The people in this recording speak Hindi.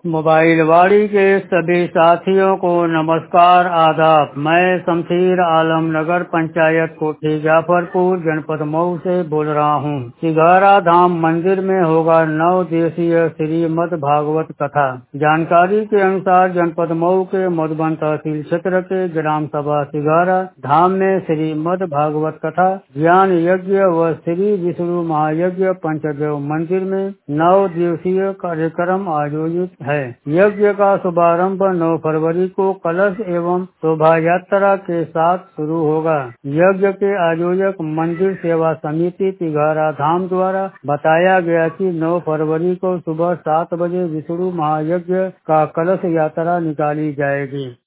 मोबाइल वाड़ी के सभी साथियों को नमस्कार आदाब। मैं शमशीर आलम नगर पंचायत कोठी जाफरपुर जनपद मऊ से बोल रहा हूँ। सिघारा धाम मंदिर में होगा 9 दिवसीय श्रीमद् भागवत कथा। जानकारी के अनुसार जनपद मऊ के मधुबन तहसील क्षेत्र के ग्राम सभा सिघारा धाम में श्रीमद् भागवत कथा, ज्ञान यज्ञ व श्री विष्णु महायज्ञ पंचदेव मंदिर में 9 दिवसीय कार्यक्रम आयोजित है। यज्ञ का शुभारंभ 9 फरवरी को कलश एवं शोभा यात्रा के साथ शुरू होगा। यज्ञ के आयोजक मंदिर सेवा समिति सिघारा धाम द्वारा बताया गया कि 9 फरवरी को सुबह 7 बजे विष्णु महायज्ञ का कलश यात्रा निकाली जाएगी।